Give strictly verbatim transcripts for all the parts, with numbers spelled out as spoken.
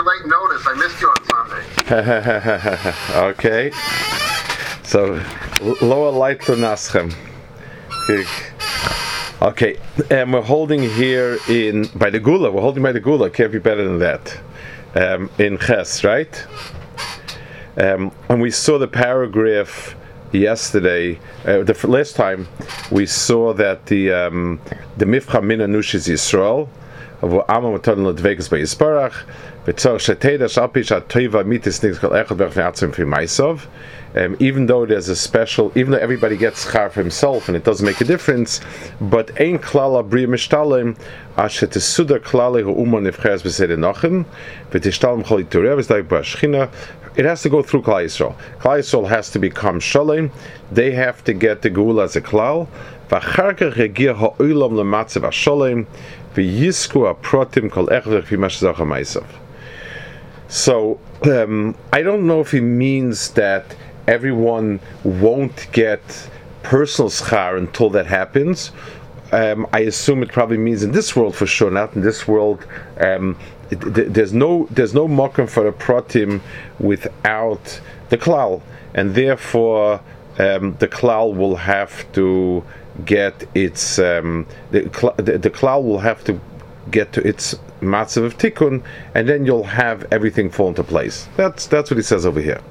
late notice. I missed you on Sunday. Okay. So, lower light to Naschem. Okay, and we're holding here in by the Gula. We're holding by the Gula. Can't be better than that. Um, in Ches, right? Um, and we saw the paragraph yesterday. Uh, the f- last time we saw that the um, the Mifcha Min Anushis Yisrael. Um, even though there's a special, even though everybody gets schar for himself and it doesn't make a difference, but ein klala bria mishtalim asher tesuda klali ha'uma nefcheres b'seder nochen v'tishtalim choli turev is like b'ashchina. It has to go through Klal Yisrael. Klal Yisrael has to become shalom. They have to get the geula as a klal. V'acharkach regia ha'olam lematzev ha'shalom v'yisku ha'protim kol echvech v'mashzach ha'maisav. So um, I don't know if he means that everyone won't get personal schar until that happens. Um, I assume it probably means in this world for sure, not in this world. Um, it, th- there's no there's no mokum for a protim without the klal, and therefore um, the klal will have to get its um, the, cl- the the klal will have to get to its matzav of tikkun, and then you'll have everything fall into place. That's that's what he says over here.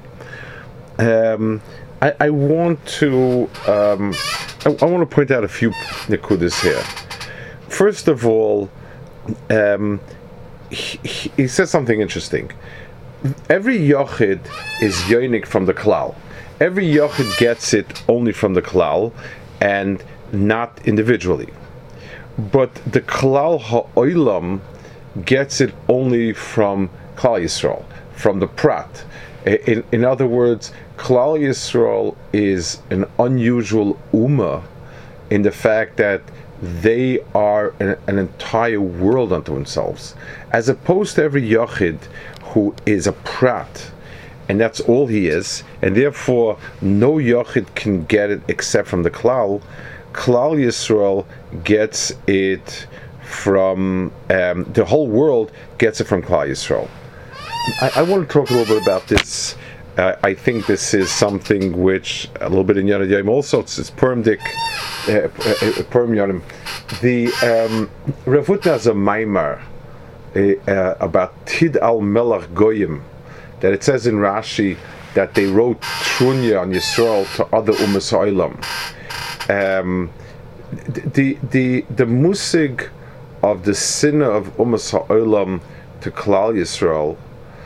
Um, I, I want to um, I, I want to point out a few nekudas here. First of all, um, he, he says something interesting. Every yochid is yonik from the klal. Every yochid gets it only from the klal and not individually. But the klal ha'olam gets it only from Klal Yisrael, from the prat. In, in other words, Klal Yisrael is an unusual ummah in the fact that they are an, an entire world unto themselves, as opposed to every yochid who is a prat, and that's all he is, and therefore no yochid can get it except from the klal. Klal Yisrael gets it from um, the whole world gets it from Klal Yisrael. I, I want to talk a little bit about this. Uh, I think this is something which a little bit in Yonah Yom also. It's, it's Purim Dik, uh, uh, Purim Yonim. The um, Rav Hutner has a maimar uh, uh, about Tid al Melach Goyim, that it says in Rashi that they wrote Trunya on Yisrael to other Umas Ha'olam. Um, the the the musig of the sinner of Umas Ha'olam to Klal Yisrael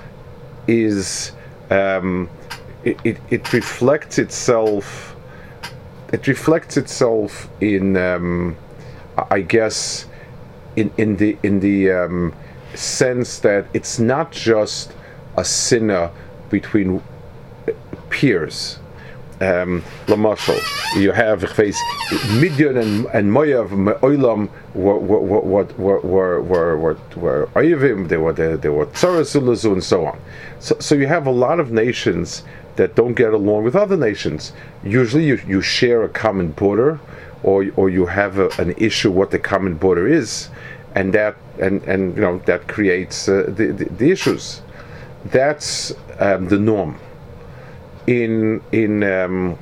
is um, it, it it reflects itself it reflects itself in um, I guess in in the in the um, sense that it's not just a sinner between peers. Um, Lamashal, you have face Midian and and Moav Oilam were were were were were were were Oyevim. They were they were Tzarasulazu and so on. So so you have a lot of nations that don't get along with other nations. Usually you you share a common border, or or you have a, an issue what the common border is, and that and and you know that creates uh, the, the the issues. That's um, the norm. In in um,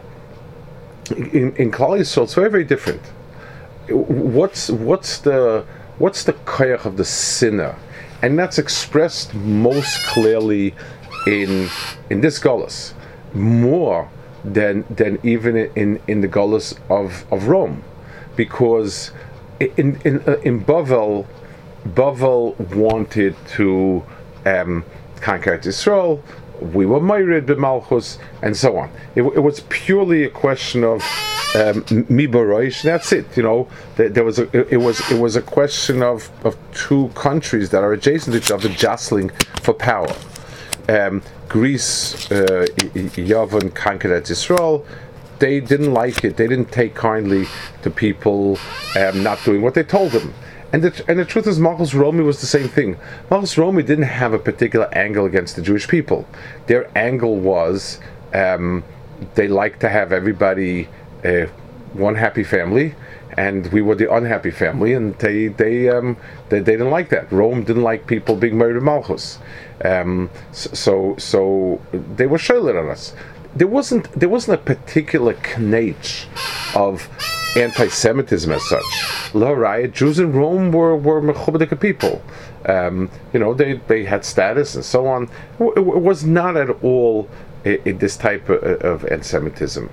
in in Klal Yisrael, it's very very different. What's what's the what's the koyach of the sinner, and that's expressed most clearly in in this galus, more than than even in in the galus of of Rome, because in in uh, in Bavel, Bavel wanted to um, conquer Yisrael. We were married b'malchus, and so on. It, it was purely a question of um, mi baroish. That's it. You know, there, there was a, it, it was it was a question of, of two countries that are adjacent to each other jostling for power. Um, Greece, uh, Yavon conquered Israel. They didn't like it. They didn't take kindly to people um, not doing what they told them. And the, and the truth is, Malchus Romi was the same thing. Malchus Romi didn't have a particular angle against the Jewish people. Their angle was um, they liked to have everybody uh, one happy family, and we were the unhappy family, and they they um, they, they didn't like that. Rome didn't like people being married to Malchus. Um, so, so they were shayler on us. There wasn't there wasn't a particular knetch of anti-Semitism as such. La riot, Jews in Rome were were mechubedika people. Um, you know, they they had status and so on. It, it was not at all i- i- this type of, of anti-Semitism.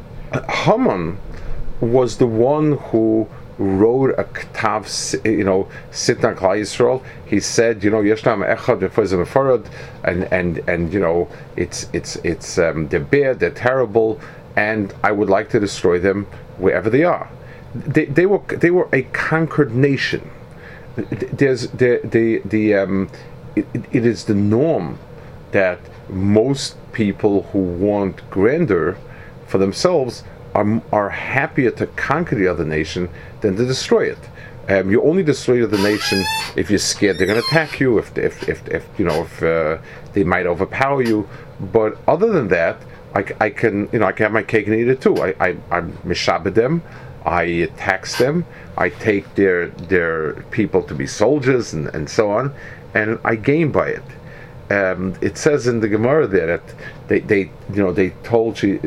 Haman was the one who wrote a ktav, you know, sit on Klal Yisrael. He said, you know, Yeshnam Echad v'Fozem Farad, and and and you know, it's it's it's um, they're bad, they're terrible, and I would like to destroy them wherever they are. They they were they were a conquered nation. There's the the the um, it, it is the norm that most people who want grandeur for themselves are, are happier to conquer the other nation than to destroy it. Um, you only destroy the nation if you're scared they're going to attack you, if if if, if you know if uh, they might overpower you. But other than that, I, I can you know I can have my cake and eat it too. I I I'm mishabed them, I tax them, I take their their people to be soldiers and, and so on, and I gain by it. Um, it says in the Gemara there that they, they you know they told she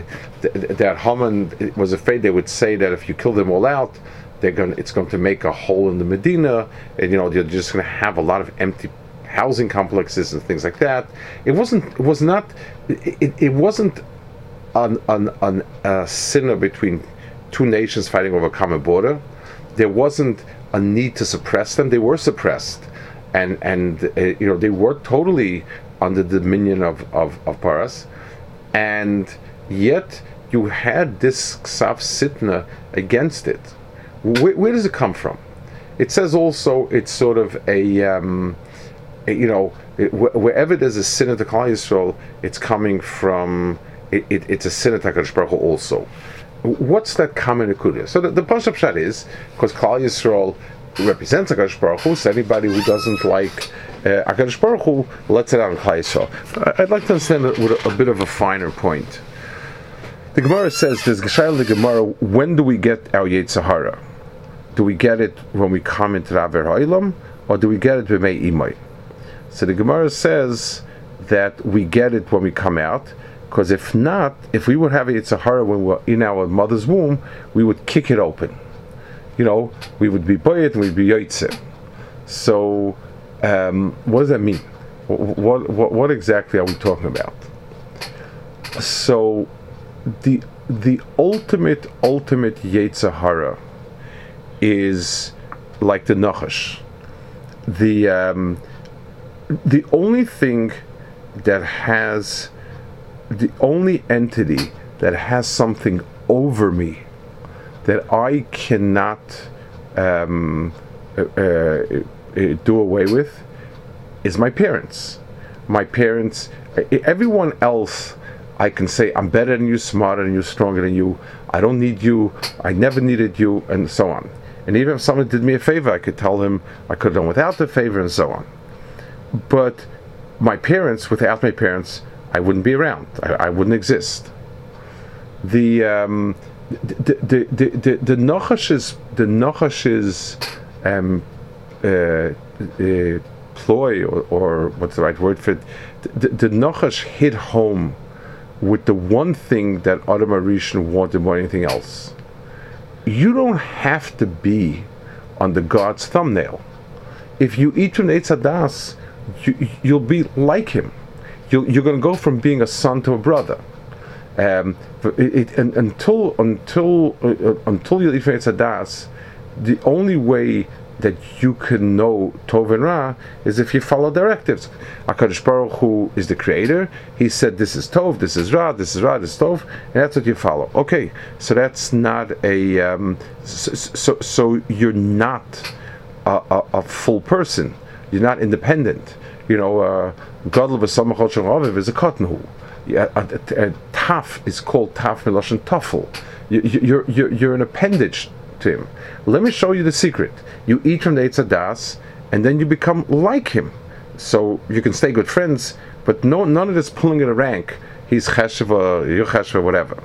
that Haman was afraid they would say that if you kill them all out, they're going it's going to make a hole in the Medina, and you know you're just going to have a lot of empty housing complexes and things like that. It wasn't it was not it, it wasn't an an, an a sinner between two nations fighting over a common border. There wasn't a need to suppress them. They were suppressed. And and uh, you know they were totally under the dominion of, of, of Paras, and yet you had this Ksav Sitna against it. Where, where does it come from? It says also it's sort of a, um, a you know it, wh- wherever there's a sin at the Klal Yisrael, it's coming from it, it, it's a sin at HaKadosh Baruch Hu also. What's that common nekuda? So the, the Pashup Pshat is because Klal Yisrael represents HaKadosh Baruch Hu, so anybody who doesn't like uh, HaKadosh Baruch Hu lets it out on Klal Yisrael. I'd like to understand it with a, a bit of a finer point. The Gemara says, there's Geshayel the Gemara, when do we get our Yetzer Hara? Do we get it when we come into the Aver Ha'ilam, or do we get it b'mei imay? So the Gemara says that we get it when we come out, because if not, if we would have a Yetzer Hara when we were in our mother's womb, we would kick it open. You know, we would be boyet and we'd be yoitze. So, um, what does that mean? What, what what exactly are we talking about? So, the the ultimate ultimate Yetzer Hara is like the Nachash. The um, the only thing that has the only entity that has something over me that I cannot um, uh, uh, do away with is my parents. My parents, everyone else, I can say, I'm better than you, smarter than you, stronger than you, I don't need you, I never needed you, and so on. And even if someone did me a favor, I could tell him I could have done without the favor, and so on. But my parents, without my parents, I wouldn't be around. I, I wouldn't exist. The um, The the the the, the Nachash's the Nachash's um, uh, uh, ploy or, or what's the right word for it? The, the Nachash hit home with the one thing that Adam HaRishon wanted more than anything else. You don't have to be under God's thumbnail. If you eat from Eitz Hadas, you, you'll be like him. You'll, you're going to go from being a son to a brother. Um, it, it, and, until until uh, until you eat from Eitz Hadas, the only way that you can know Tov and Ra is if you follow directives. HaKadosh Baruch Hu is the creator. He said this is Tov, this is Ra, this is Ra, this is Tov, and that's what you follow. Okay, so that's not a um, so, so so you're not a, a, a full person. You're not independent. You know, Gadol v'samachot shel Aviv is a kotnu. Yeah, a, a, a taf is called taf miloshen tafel. You, you, you're you're you're an appendage to him. Let me show you the secret. You eat from the Eitz Hadas, and then you become like him. So you can stay good friends, but no, none of this pulling in a rank. He's cheshva, you're cheshva, whatever.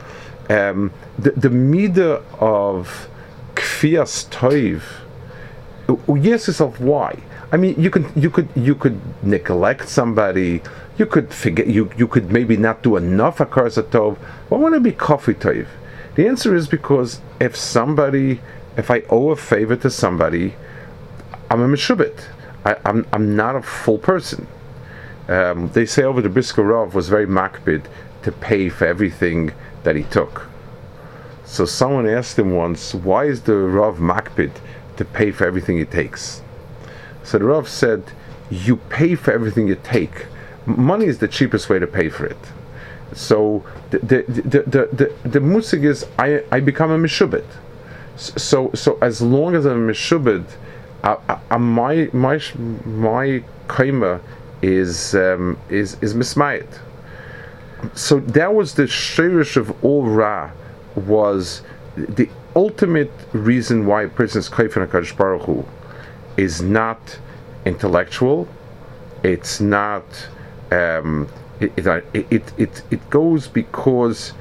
Um, the the midah of kfiyas toiv. You ask yourself why. I mean, you could you could you could neglect somebody. You could forget. You you could maybe not do enough hakaras hatov. Why want to be kafui tov? The answer is because if somebody, if I owe a favor to somebody, I'm a meshubit. I, I'm I'm not a full person. Um, they say over the Brisker Rav was very makbid to pay for everything that he took. So someone asked him once, why is the Rav makbid to pay for everything he takes? So the Rav said, you pay for everything you take. Money is the cheapest way to pay for it. So the the the the, the, the musig is I, I become a meshubit. So so as long as I'm a meshubit, I, I, my my my kaima is um, is is mismayit. So that was the shirish of all ra, was the ultimate reason why a person's kaifin HaKadosh Baruch Hu is not intellectual. It's not. Um, it, it it it it goes because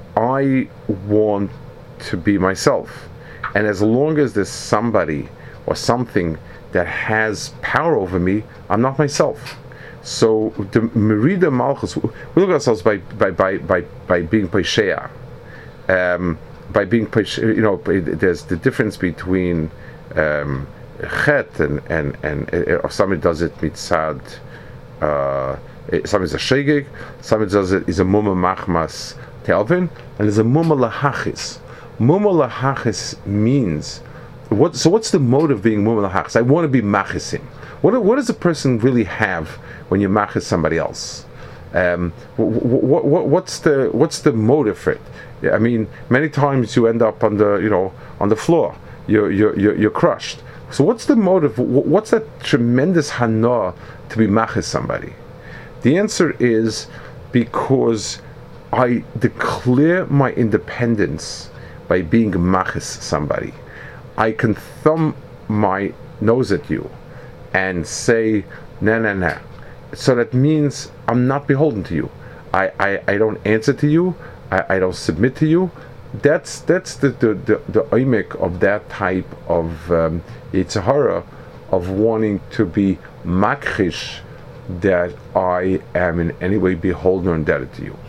I want to be myself, and as long as there's somebody or something that has power over me, I'm not myself. So the Merida Malchus, we look at ourselves by by by by, by being Pesheah. Um, by being Pesheah, you know, there's the difference between um, Chet and and and if somebody does it mitzad, uh, somebody's a shegeg, somebody does it is a mumma machmas telvin, and there's a mumma lahachis. Mumma lahachis means what? So what's the motive of being mumma lahachis? I want to be machisim. What what does a person really have when you machis somebody else? Um, what, what what's the what's the motive for it? I mean, many times you end up on the you know on the floor. You're you're you're, you're crushed. So what's the motive? What's that tremendous hana to be machis somebody? The answer is because I declare my independence by being machis somebody. I can thumb my nose at you and say, nah, nah, nah. So that means I'm not beholden to you. I, I, I don't answer to you. I, I don't submit to you. That's that's the the the, the oimek of that type of um, Yetzer Hara, of wanting to be makrish that I am in any way beholden or indebted to you.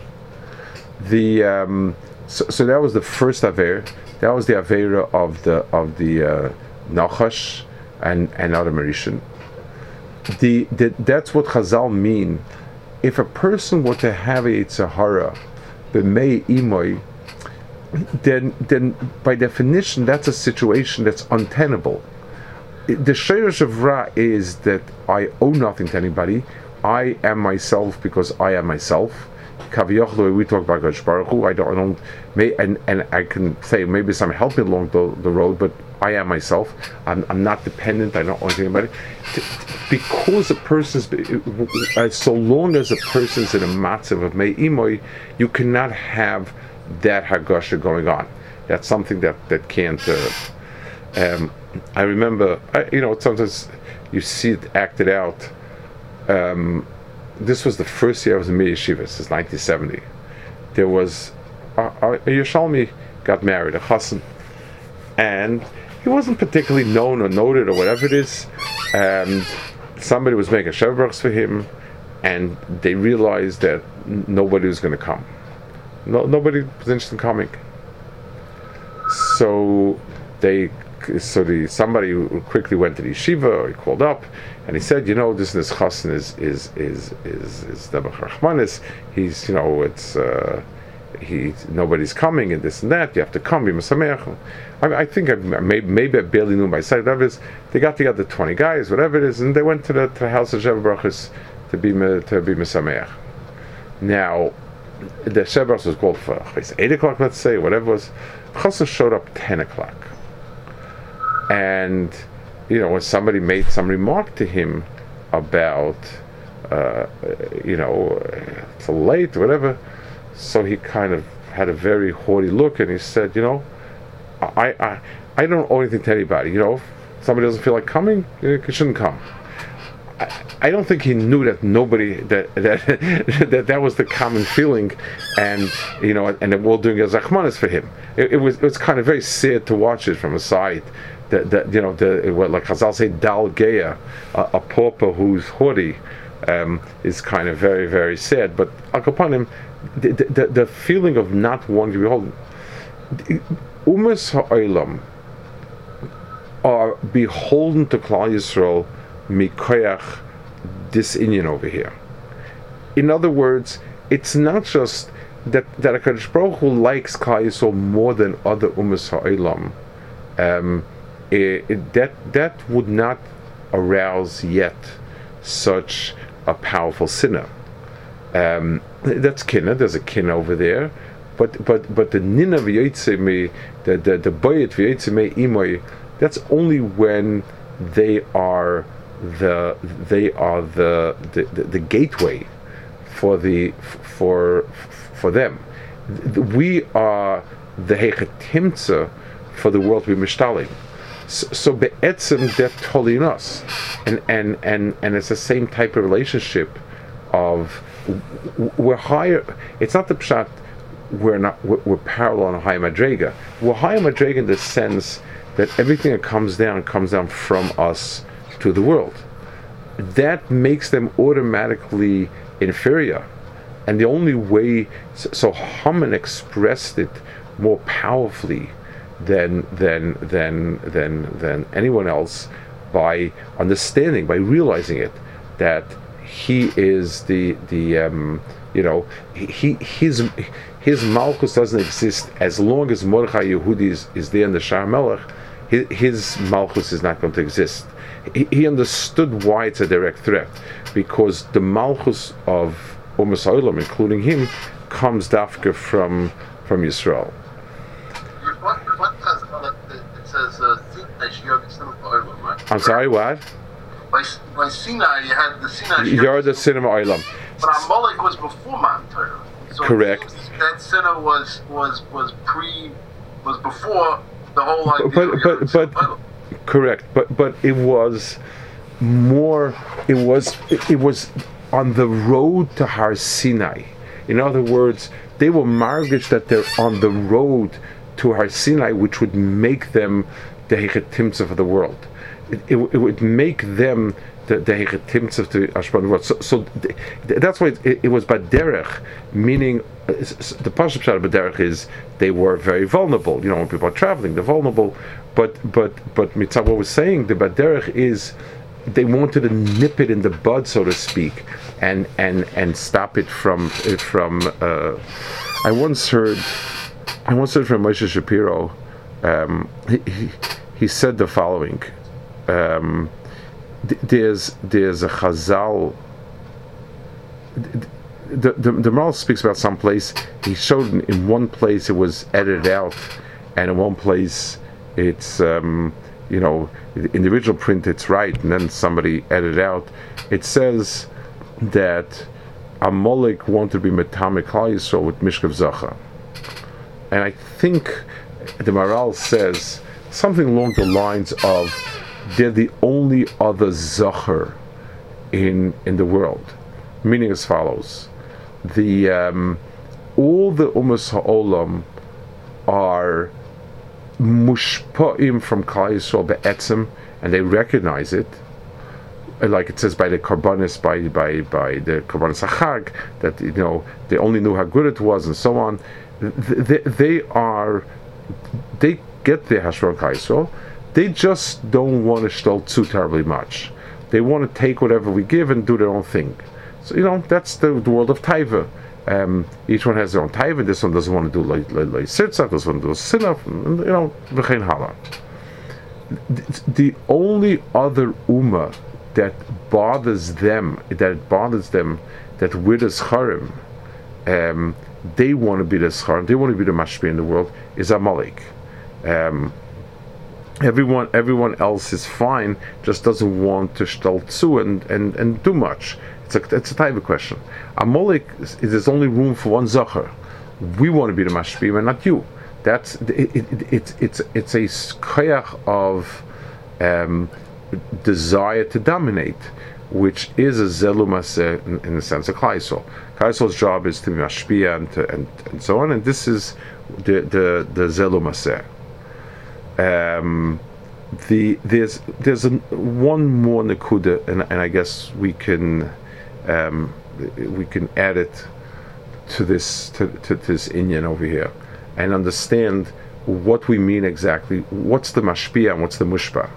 The um, so, so that was the first aver. That was the avera of the of the uh, Nachash and and other Marishan. The, the that's what Chazal mean. If a person were to have a Yetzer Hara, b'mei imoy, then then by definition that's a situation that's untenable. The shayrish of Ra is that I owe nothing to anybody. I am myself because I am myself. Kaviyachlu, we talk about Kadosh Baruch Hu. I don't, I don't, may, and and I can say maybe some help me along the, the road, but I am myself. I'm I'm not dependent. I don't owe anybody. Because a person's, so long as a person's in a matzav of mei imoy, you cannot have that hagasha going on. That's something that that can't. Uh, um, I remember, I, you know, sometimes you see it acted out. Um, this was the first year I was in Mir Yeshiva, since nineteen seventy. There was a, a, a Yerushalmi got married, a chassan, and he wasn't particularly known or noted or whatever it is. And somebody was making shevbrachs for him, and they realized that n- nobody was going to come. No, nobody was interested in coming. So they. So the somebody quickly went to the yeshiva, or he called up, and he said, you know, this this chassan is is is is is Dabach Rachmanis. He's, you know, it's uh, he nobody's coming and this and that. You have to come. Be mesameach. I, I think I, maybe maybe I barely knew my side. Whatever it is, they got together twenty guys, whatever it is, and they went to the to the house of Sheva Brachos to be to be mesameach. Now, the Sheva Brachos was called for eight o'clock, let's say, whatever it was. Chassan showed up ten o'clock. And, you know, when somebody made some remark to him about, uh, you know, it's late, whatever, so he kind of had a very haughty look, and he said, you know, I I, I don't owe anything to anybody. You know, if somebody doesn't feel like coming, you shouldn't come. I, I don't think he knew that nobody that that that that was the common feeling, and you know, and we're all doing a zachmanis for him. It, it was it was kind of very sad to watch it from a side. the, the you know the what like Chazal say dal geya, a, a pauper who's haughty, um, is kind of very very sad. But upon him, the, the the feeling of not wanting to be beholden. Umas ha'olam are beholden to Klal Yisrael mikoyach this inyan over here. In other words, it's not just that that HaKadosh Baruch Hu likes Klal Yisrael more than other umas ha'olam. Um, it, it, that that would not arouse yet such a powerful sinner. Um, that's kinna. There's a kinna over there, but but but the nina v'yotzei the the the boyet v'yotzei imoy. That's only when they are the they are the the, the, the gateway for the for for them. We are the hechetimtza for the world to be mishtalim. So, so be'etzem they're totally in us, and and and and it's the same type of relationship of we're higher. It's not the pshat we're not we're, we're parallel on a high madrega. We're high madrega in the sense that everything that comes down comes down from us to the world. That makes them automatically inferior, and the only way so, so Haman expressed it more powerfully than than than than than anyone else by understanding, by realizing it, that he is the the um, you know he his his malchus doesn't exist as long as Mordechai Yehudi is, is there in the Shar Melech. His, his malchus is not going to exist. He, he understood why it's a direct threat, because the malchus of Umas Ha'olam, including him, comes dafka from from Yisrael. What, what does it, it says? Uh, right? I'm sorry, what? By, by Sinai, you had the Sinai. You're the Sinai Olam. But Amalek was before Mount Torah. So correct. That Sinai was was was pre was before the whole idea. But but but, but correct. But but it was more. It was it, it was on the road to Har Sinai. In other words, they were margish that they're on the road to Har Sinai, which would make them the hechetimtza of the world. It, it, it would make them the the hechetimtza of the Ashban world. So, so th- that's why it, it was baderech, meaning uh, the pasuk pshat of baderech is they were very vulnerable. You know, when people are traveling, they're vulnerable. But but but Mitzvah was saying the baderech is they wanted to nip it in the bud, so to speak, and and and stop it from from. Uh, I once heard. I once heard from Moshe Shapiro. Um, he, he he said the following. Um, th- there's there's a Chazal. The the the Maral speaks about some place. He showed in, in one place it was edited out, and in one place it's um, you know in the original print it's right, and then somebody edited out. It says that Amalek wanted to be Metame Klal Yisrael with Mishkav Zacha. And I think the Maral says something along the lines of they're the only other Zachar in in the world, meaning as follows: the um, all the Umas Ha'olam are mushpa'im from Klal Yisrael be'etzem, and they recognize it, like it says by the Karbanis, by by by the Karbanis Achag, that you know they only knew how good it was, and so on. They, they are, they get the Hashron Klal Yisrael. They just don't want to shtel too terribly much. They want to take whatever we give and do their own thing. So you know that's the, the world of taiva. Um, each one has their own taiva. This one doesn't want to do like like sitzah. This one does sinaf. You know, v'chein hala. The only other ummah that bothers them, that it bothers them, that we're the scharim, um, they want to be the scharim, they want to be the mashpia in the world, is Amalek. Um, everyone, everyone else is fine, just doesn't want to shtel tzu and, and, and do much. It's a it's a type of question. Amalek is there's only room for one zachar. We want to be the mashpia, and not you. That's it. it, it it's it's it's a koyach of um, desire to dominate, which is a zelumase in, in the sense of Klal Yisrael. Klal Yisrael's job is to be mashpia and, to, and and so on, and this is the the the zelumase. Um, the there's there's a, one more nakuda, and, and I guess we can um, we can add it to this to, to this inyan over here, and understand what we mean exactly. What's the mashpia and what's the mushpa?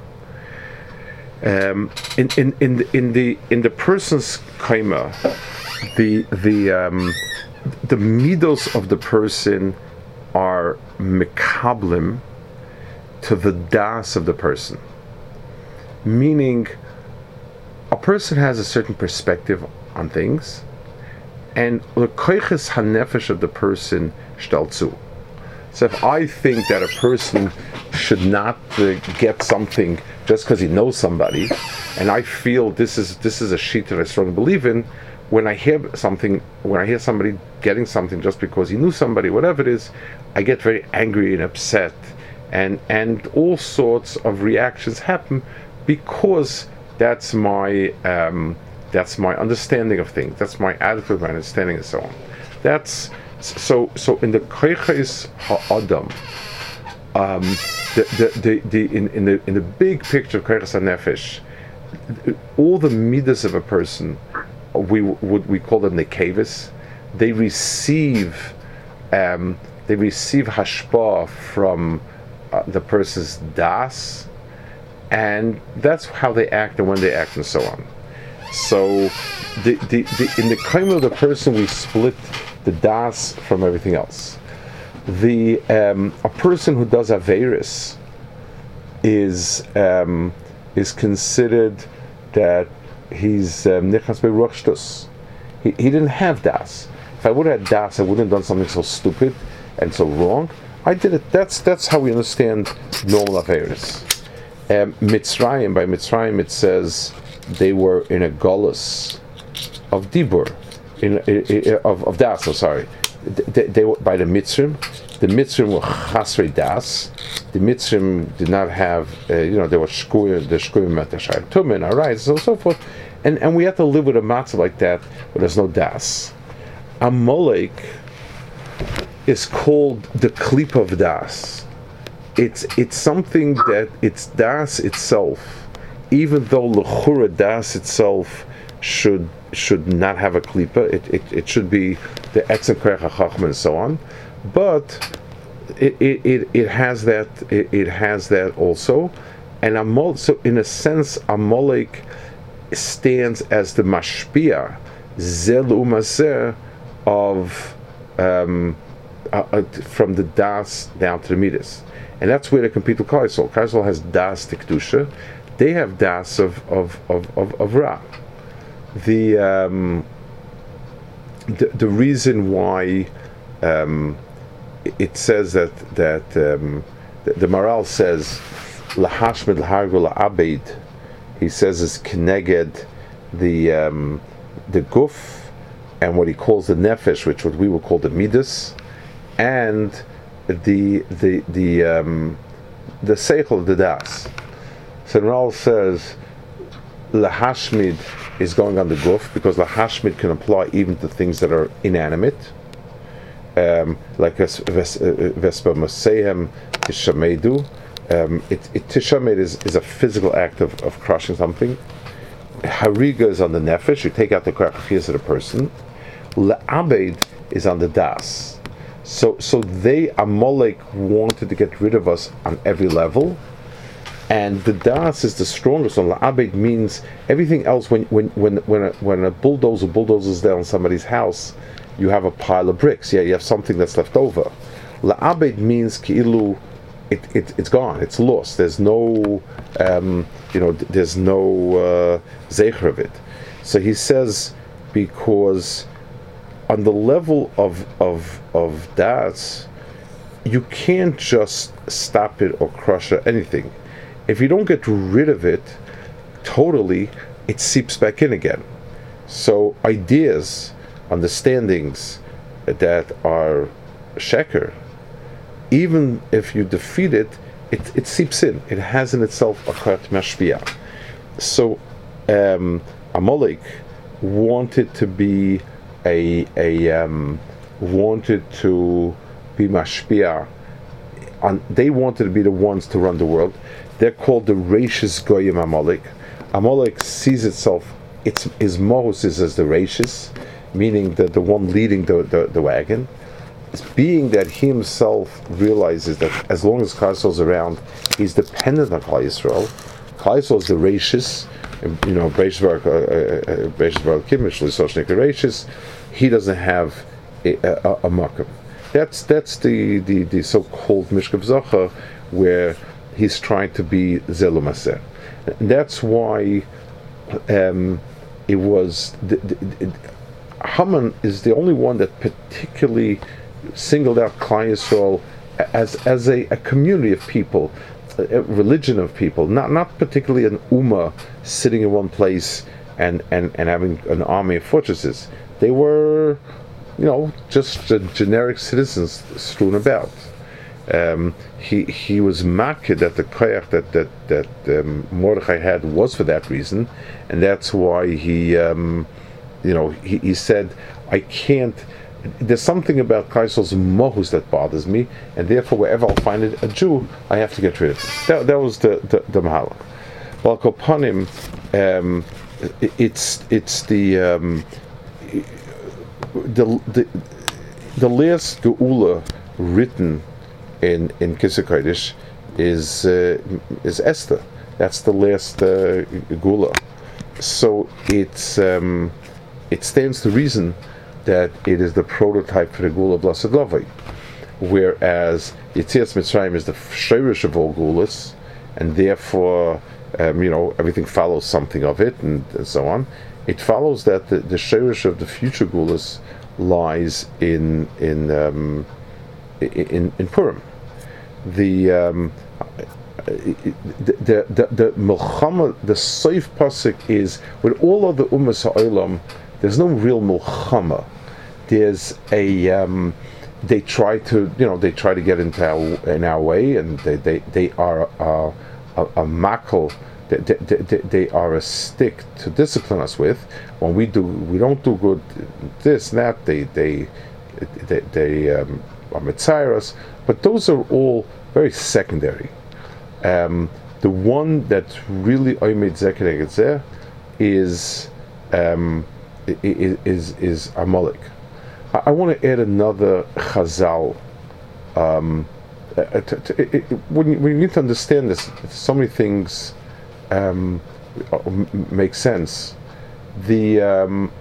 Um, in in in the, in the in the person's kaima, the the um, the midos of the person are mekablim to the das of the person. Meaning, a person has a certain perspective on things, and the koiches hanefesh of the person shtelzu. So if I think that a person should not uh, get something just because he knows somebody, and I feel this is this is a sheet that I strongly believe in, when I hear something, when I hear somebody getting something just because he knew somebody, whatever it is, I get very angry and upset, and and all sorts of reactions happen because that's my um, that's my understanding of things, that's my attitude, my understanding, and so on. That's so so in the koiches ha'adam, um, the the the, the in, in the in the big picture of koiches hanefesh, all the midas of a person, we would we call them nekavis. They receive um, they receive hashpah from uh, the person's das, and that's how they act and when they act and so on. So the, the, the in the kaima of the person we split the das from everything else. The um, a person who does averis is um, is considered that he's nichas beruach shtus. He he didn't have das. If I would have had das, I wouldn't have done something so stupid and so wrong. I did it. That's that's how we understand normal averis. Um, Mitzrayim, by Mitzrayim, it says they were in a golus of dibur, in, in, in of of das. I'm sorry. They, they were by the Mitzrim. The Mitzrim were chasrei das. The Mitzrim did not have, uh, you know, they were shkuim, the shkuim at the shayim tumen, all right, so so forth, and and we have to live with a matzah like that, where there's no das. Amalek is called the klip of das. It's it's something that it's das itself, even though l'chura das itself should should not have a klipa. It, it it should be the etzem koach hachachma and so on, but it it, it, it has that it, it has that also, and Amol, so in a sense Amalek stands as the mashpia zel umazeh of um, uh, uh, from the das down to the midas, and that's where they compete with Kaisel. Kaisel has das tikdusha, they have das of of of of, of ra. The, um, the the reason why um, it says that that um, the, the Maral says lahashmed lahargul abed, he says is keneged the um, the guf and what he calls the nefesh, which what we would call the midas, and the the the um, the seichel of the das. So the Maral says lahashmid is going on the guf, because lahashmid can apply even to things that are inanimate, um, like vespa masehem tishamedu. Um, it, it tishamed is, is a physical act of, of crushing something. Hariga is on the nefesh, you take out the krachiyas of the person. La'abed is on the das. So so they, Amalek, wanted to get rid of us on every level. And the das is the strongest one. La'abed means everything else. When when when when a, when a bulldozer bulldozes down somebody's house, you have a pile of bricks. Yeah, you have something that's left over. La'abed means ki'ilu, it, it it's gone. It's lost. There's no um, you know there's no uh, zecher of it. So he says, because on the level of of of das, you can't just stop it or crush it, anything. If you don't get rid of it totally, it seeps back in again. So ideas, understandings that are sheker, even if you defeat it, it, it seeps in. It has in itself a chat mashpia. So um, Amalek wanted to be a a um, wanted to be mashpia. On, they wanted to be the ones to run the world. they're called the Reishis Goyim Amalek. Amalek sees itself, its his mohus is as the Reishis, meaning the, the one leading the, the, the wagon. It's being that he himself realizes that as long as Klal Yisrael is around, he's dependent on Klal Yisrael. Klal Yisrael is the Reishis, you know, Beishis Baruch Kimish, Lisoshnik Reishis. He doesn't have a, a, a makam. That's that's the, the, the so-called Mishkav Zocha, where he's trying to be Zelumaseh. That's why um, it was the, the, the, Haman is the only one that particularly singled out Klal Yisrael as as a, a community of people, a, a religion of people, not not particularly an ummah sitting in one place and, and, and having an army of fortresses. They were, you know, just uh, generic citizens strewn about. Um, he he was maked that the koyach that that that um, Mordechai had was for that reason, and that's why he, um, you know, he, he said, I can't. There's something about Klal Yisrael's mohus that bothers me, and therefore wherever I'll find it, a Jew, I have to get rid of it. That, that was the the, the mahalach. Well, Kopanim, um, it, it's it's the um, the the the last geula written in in Kisei Kodesh is uh, is Esther. That's the last uh, geula. So it's um, it stands to reason that it is the prototype for the Geula of Lasad Lavai, whereas Yetzias Mitzrayim is the shirish of all Geulas, and therefore, um, you know, everything follows something of it, and, and so on. It follows that the, the shirish of the future Geulas lies in in um, in, in Purim. The um, the the the, the Milchama, the Soif Pasuk is with all of the Ummas Ha'olam. There's no real Milchama. There's a um, they try to you know they try to get into our in our way, and they they, they are a, a, a makel. They, they, they, they are a stick to discipline us with. When we do we don't do good this and that, they they they, they um, are mitzayir us. But those are all very secondary. Um, the one that's really oimed zekedek zeh is. Um, is is Amalek. I, I want to add another Chazal. Um, uh, to, to, it, it, when, you, when you need to understand this, so many things um, make sense. The um,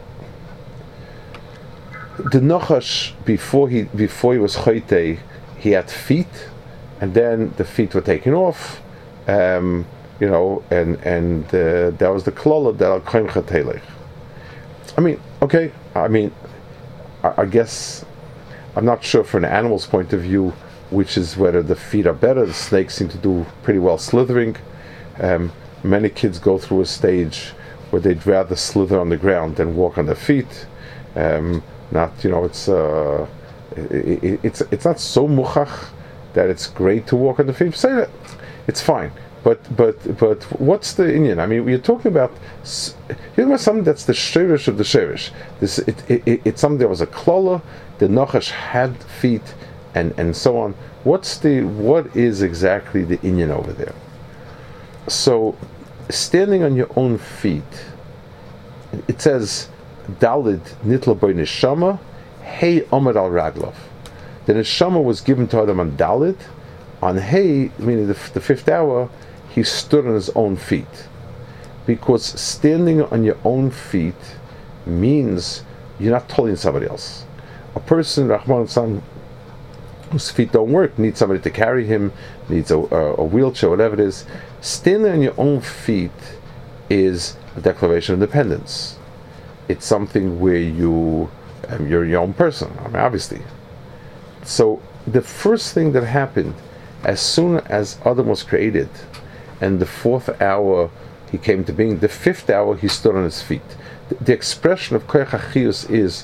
the Nachash before he before he was Chaytei, he had feet, and then the feet were taken off. Um, you know, and and uh, that was the klala that al koim chatelech. I mean, okay, I mean, I, I guess, I'm not sure from an animal's point of view, which is whether the feet are better. The snakes seem to do pretty well slithering. Um, many kids go through a stage where they'd rather slither on the ground than walk on their feet. Um, not, you know, it's uh, it, it, it's it's not so muchach that it's great to walk on the feet. Say that, it's fine. But but but what's the Indian? I mean, we're talking about you're talking about something that's the shirish of the shirish. This it, it, it it's something that was a klola. The Nachash had feet, and and so on. What's the what is exactly the Indian over there? So, standing on your own feet, it says Dalid nitla boy neshama, hey Amar al Raglav. The neshama was given to Adam on Dalid, on hey, meaning the, the fifth hour. He stood on his own feet, because standing on your own feet means you're not tolling somebody else. A person, Rahman San, whose feet don't work, needs somebody to carry him, needs a, a, a wheelchair, whatever it is. Standing on your own feet is a declaration of independence. It's something where you, um, you're your own person, I mean, obviously. So the first thing that happened, as soon as Adam was created, and the fourth hour he came to being, the fifth hour he stood on his feet. The, the expression of Koyach HaChiyus is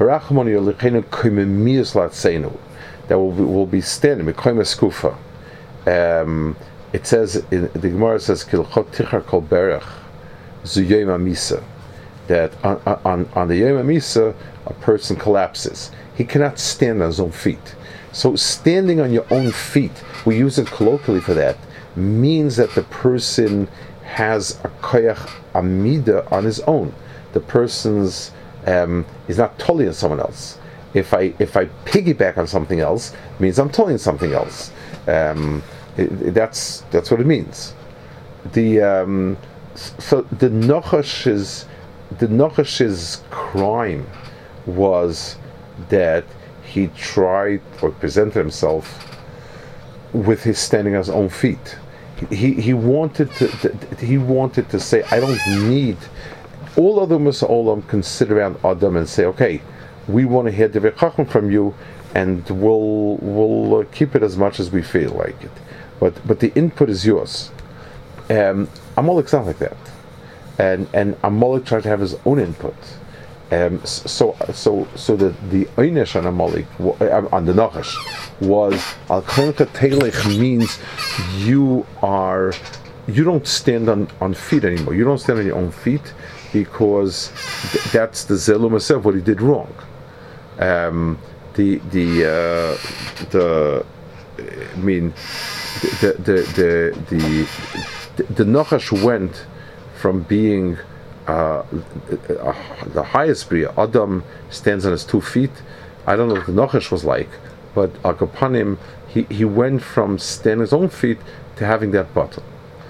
that will be, will be standing. Um, it says in the Gemara says that on, on, on the Yom HaMisa a person collapses. He cannot stand on his own feet. So standing on your own feet, we use it colloquially for that. means that the person has a koyach amida on his own. The person's um, is not totally on someone else. If I if I piggyback on something else, it means I'm totally on something else. Um, it, it, that's that's what it means. The um, so the Nochash's the Nochash's crime was that he tried or presented himself with his standing on his own feet. He he wanted to he wanted to say, I don't need. All other Masa'olam can sit around Adam and say, okay, we want to hear the Chacham from you, and we'll we'll uh, keep it as much as we feel like it. But but the input is yours. Um, Amalek's not like that, and and Amalek tried to have his own input. Um, so so so the the Einesh on Amalek on the Nachash was Al Krenka Telech means you are you don't stand on, on feet anymore. You don't stand on your own feet, because th- that's the Zelum Asef, what he did wrong. Um, the the uh, the I mean the the the the the, the Nachash went from being uh, uh, the highest Bria. Adam stands on his two feet. I don't know what the Nachash was like, but Akapanim, he he went from standing on his own feet to having that bottle.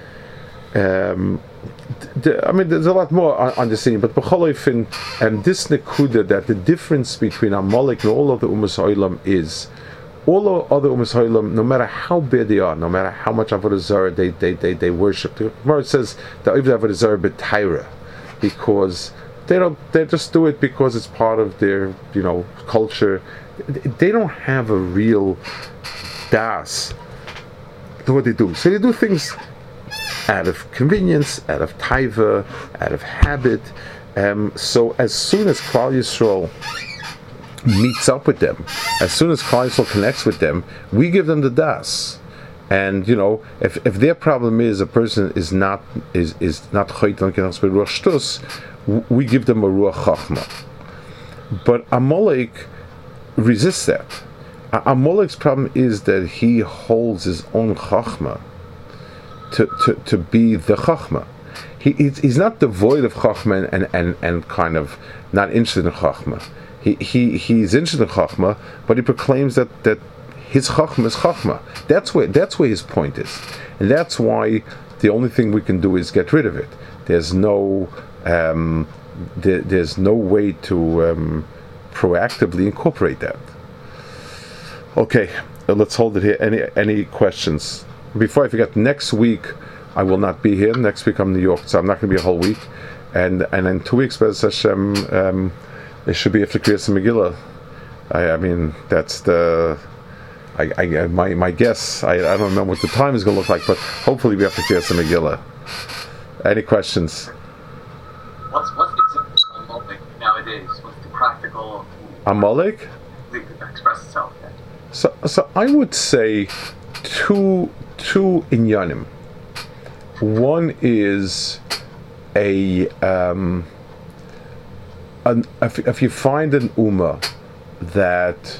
Um, the, I mean, there's a lot more on, on the scene, but B'cholayfin, and this nekuda, that the difference between Amalek and all of the Umas Ha'olam is, all the other Umas Ha'olam, no matter how bad they are, no matter how much Avodah Zarah they they they, they worship, the Gemara says that even Avodah Zarah b'Taira, because they don't they just do it because it's part of their you know culture. They don't have a real das to what they do. So they do things out of convenience, out of taiva, out of habit. Um, so as soon as Klal Yisrael meets up with them, as soon as Klal Yisrael connects with them, we give them the das. And you know, if if their problem is a person is not is is not chaytan kenas beruach shtus, we give them a ruach chachma. But Amalek resists that. Amalek's problem is that he holds his own chachma To, to, to be the Chachma. He, he's, he's not devoid of Chachma and, and, and kind of not interested in Chachma. He, he, he's interested in Chachma, but he proclaims that, that his Chachma is Chachma. That's where, that's where his point is. And that's why the only thing we can do is get rid of it. There's no, um, there, there's no way to um, proactively incorporate that. Okay, let's hold it here. Any, any questions? Before I forget, next week I will not be here. Next week I'm in New York, so I'm not going to be a whole week. And and in two weeks, Bez Hashem, um, it should be after Kriyas Megillah. I, I mean, that's the. I, I my my guess. I, I don't remember what the time is going to look like, but hopefully we have to Kriyas Megillah. Any questions? What's what's the example of Amalek nowadays? What's the practical? Amalek? Express itself. Yeah. So so I would say two. Two inyanim. One is a um, an, if, if you find an ummah that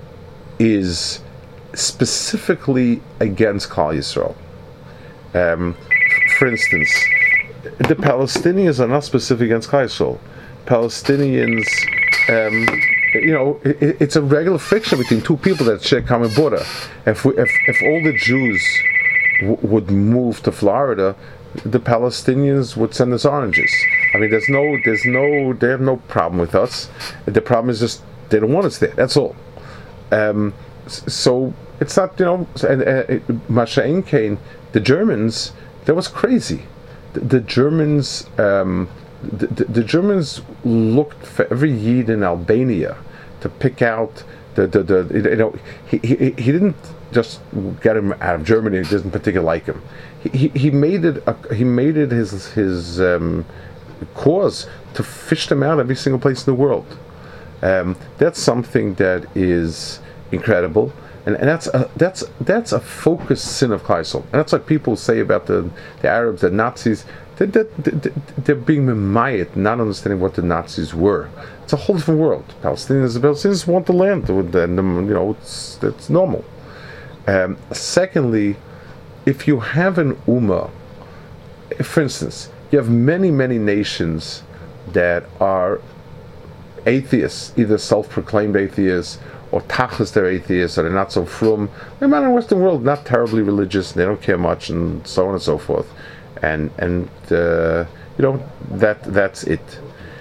is specifically against Klal Yisrael. Um, for instance, the Palestinians are not specific against Klal Yisrael. Palestinians, um, you know, it, it's a regular friction between two people that share common border. If we, if if all the Jews w- would move to Florida, the Palestinians would send us oranges. I mean, there's no, there's no, they have no problem with us. The problem is just they don't want us there. That's all. Um, so it's not, you know, and uh, Masha'in Kane, the Germans, that was crazy. The, the Germans. Um, The, the, the Germans looked for every Yid in Albania to pick out the, the, the you know, he, he, he didn't just get him out of Germany, he didn't particularly like him. He, he, he made it a, he made it his his um, cause to fish them out every single place in the world. Um, that's something that is incredible. And, and that's a, that's that's a focused sin of Klal Yisrael. And that's like people say about the, the Arabs, the Nazis. They're, they're, they're being memayit, not understanding what the Nazis were. It's a whole different world. Palestinians, the Palestinians want the land, and you know it's it's normal. Um, secondly, if you have an ummah, for instance, you have many, many nations that are atheists, either self-proclaimed atheists, or tachlis they're atheists, or they're not so frum. The man in the Western world, not terribly religious, they don't care much, and so on and so forth. And and uh, you know that that's it.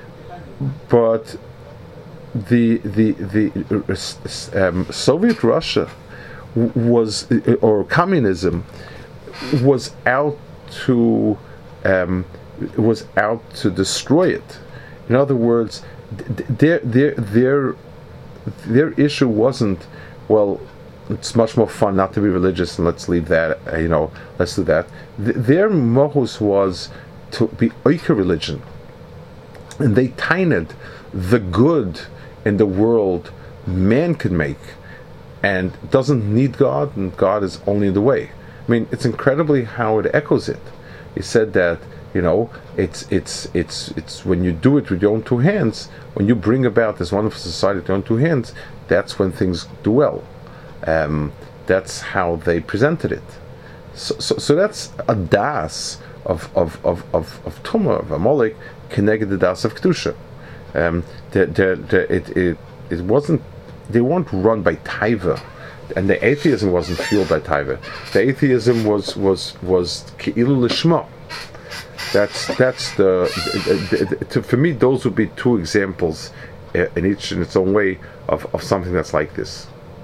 But the the the um, Soviet Russia was, or communism was out to um, was out to destroy it. In other words, their their their their issue wasn't, well, it's much more fun not to be religious and let's leave that, uh, you know, let's do that. Th- their mohus was to be oika religion, and they tainted the good in the world man can make, and doesn't need God, and God is only in the way. I mean, it's incredibly how it echoes it. He said that, you know, it's it's it's it's when you do it with your own two hands, when you bring about this wonderful society with your own two hands, that's when things do well. Um, that's how they presented it. So, so, so that's a das of of of of, of Tumah, of Amalek, connected the das of Kedusha. Um, the, the, the, it it it wasn't. They weren't run by taiva, and the atheism wasn't fueled by taiva. The atheism was was was keilu lishma. That's that's the, the, the, the to, for me those would be two examples, uh, in each in its own way of, of something that's like this.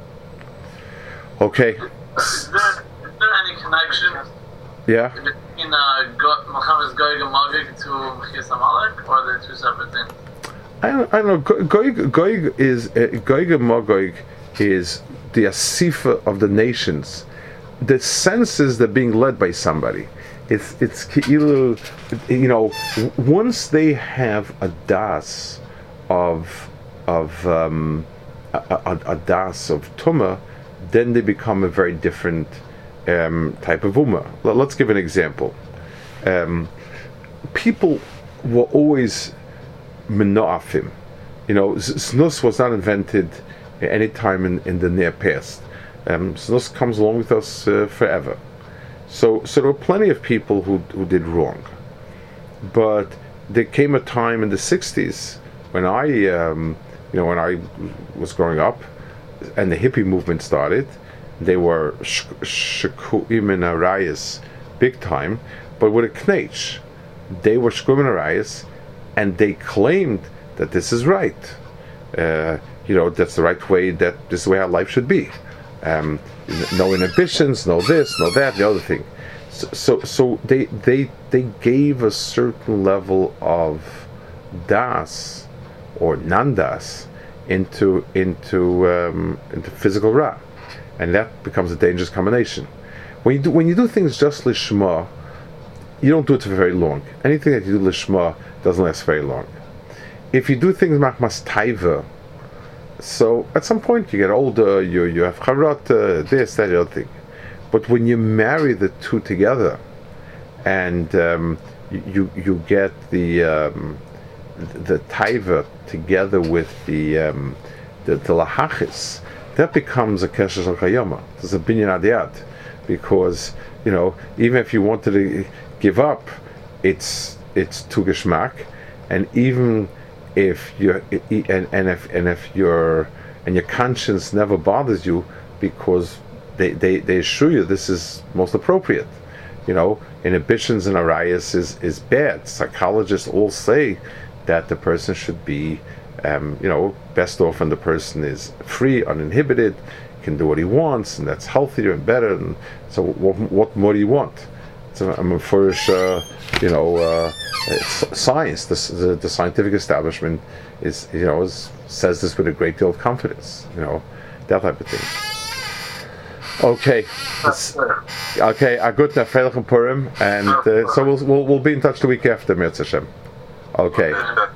Okay. Is there, is there any connection Yeah. between uh, Go- Muhammad's Goyg and Magog to Mechias Amalek, or are they two separate things? I don't, I don't know. Goyg, Goyg is uh, Goyg and Magog is the asifa of the nations. The sense is they're being led by somebody. It's it's keilu, you know. Once they have a das of of um, a, a, a das of Tumah, then they become a very different um, type of ummah. Let's give an example. Um, people were always menoafim. You know, znus was not invented any time in, in the near past. Um, znus comes along with us uh, forever. So, so there were plenty of people who who did wrong. But there came a time in the sixties when I, um, you know, when I was growing up, and the hippie movement started. They were shekuim and arayas big time, but with a knetch. They were shekuim and arayas, and they claimed that this is right. Uh, you know, that's the right way, that this is the way our life should be. Um, no inhibitions, no this, no that, the other thing. So, so, so they they they gave a certain level of das or nandas into into um, into physical ra, and that becomes a dangerous combination. When you do when you do things just lishma, you don't do it for very long. Anything that you do lishma doesn't last very long. If you do things machmas taiva, so at some point you get older, you you have charot, uh, this, that, the other thing. But when you marry the two together, and um, you you get the um, the taiva together with the um, the, the lahachis, that becomes a kesher shel kayama. There's a binyan adiyat, because you know, even if you wanted to give up, it's it's to geschmack, and even if you and and if and if your and your conscience never bothers you, because they they, they assure you this is most appropriate. You know, inhibitions and arayas is is bad. Psychologists all say that the person should be, um, you know, best off when the person is free, uninhibited, can do what he wants, and that's healthier and better. And so, what, what more do you want? So I'm a first, uh, you know, uh, science. The, the the scientific establishment is, you know, is, says this with a great deal of confidence. You know, that type of thing. Okay, okay. A good Freilich and Purim, and uh, so we'll, we'll we'll be in touch the week after, Mirz Hashem. Okay.